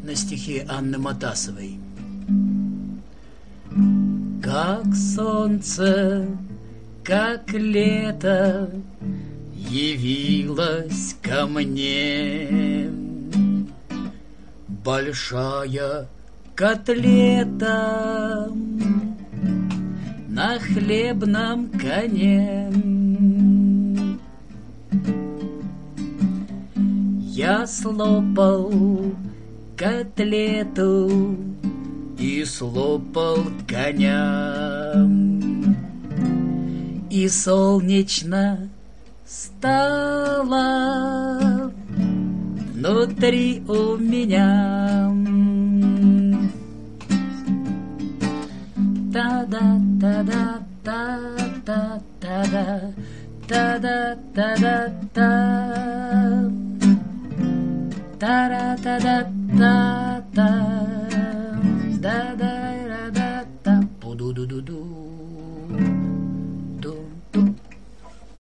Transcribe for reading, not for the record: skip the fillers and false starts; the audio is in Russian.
на стихи Анны Матасовой. Как солнце, как лето явилось ко мне большая котлета на хлебном коне. Я слопал котлету и слопал коня, и солнечно стало внутри у меня. Та-да-та-да-та-та-та-да, та-да-та-да-та, та-ра-та-да-та.